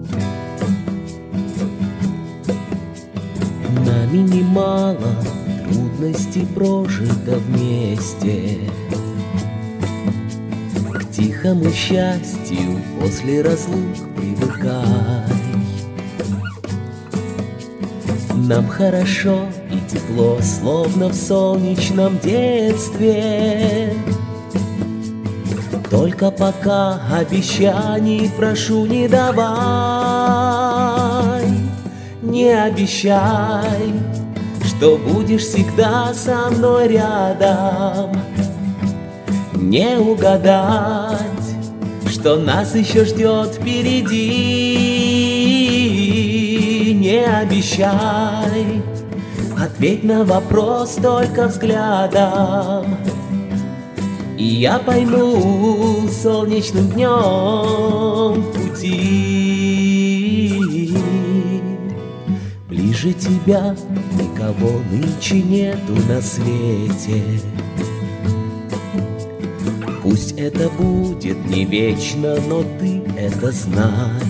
Нами немало трудностей прожито вместе. К тихому счастью после разлук привыкай. Нам хорошо и тепло, словно в солнечном детстве. Только пока обещаний прошу не давай. Не обещай, что будешь всегда со мной рядом. Не угадать, что нас еще ждет впереди. Не обещай, ответь на вопрос только взглядом. И я пойму солнечным днем в пути. Ближе тебя никого нынче нету на свете. Пусть это будет не вечно, но ты это знай.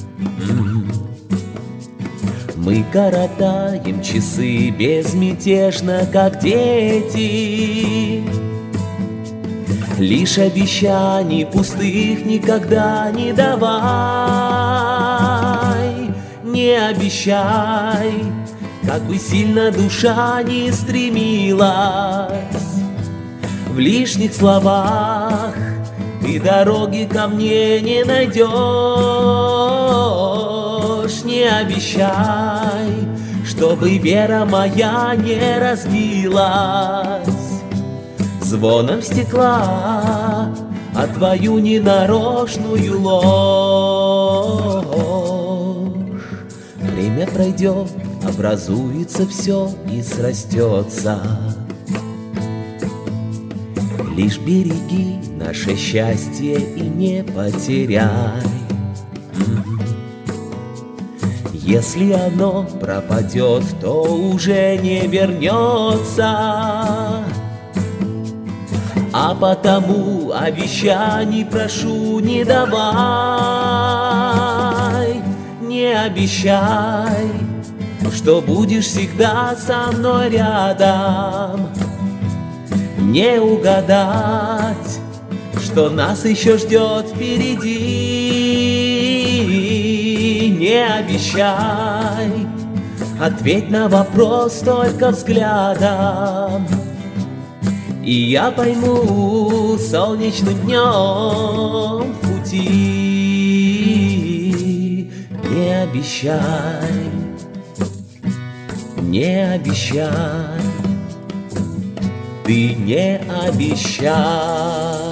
Мы коротаем часы безмятежно, как дети. Лишь обещаний пустых никогда не давай. Не обещай, как бы сильно душа не стремилась. В лишних словах ты дороги ко мне не найдешь. Не обещай, чтобы вера моя не разбилась звоном стекла, а твою ненарочную ложь. Время пройдет, образуется все и срастется. Лишь береги наше счастье и не потеряй. Если оно пропадет, то уже не вернется. А потому обещаний прошу не давай. Не обещай, что будешь всегда со мной рядом. Не угадать, что нас еще ждет впереди. Не обещай, ответь на вопрос только взглядом. И я пойму солнечным днем в пути. Не обещай, не обещай, ты не обещай.